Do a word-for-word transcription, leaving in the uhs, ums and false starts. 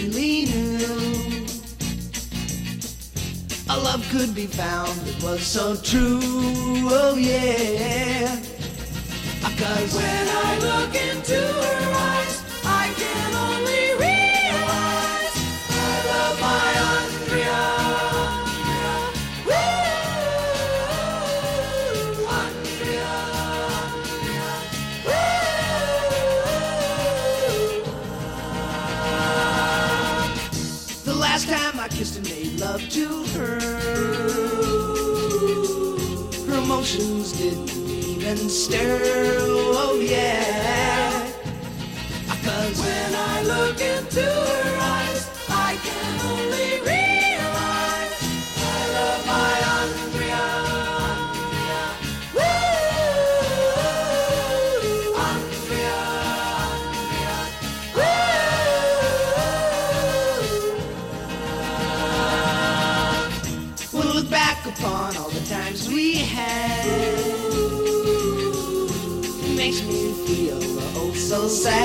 really knew a love could be found that was so true. Oh yeah. Cause when I look into her eyes, I can only realize I love my Andrea. Woo! Andrea. Woo! The last time I kissed and made love to her, her emotions didn't even stir. Oh yeah. Cause when I look into her eyes, I can only realize I love my Andrea. Woo! Andrea. Woo! We'll look back upon all the times we had. Makes me feel oh so sad.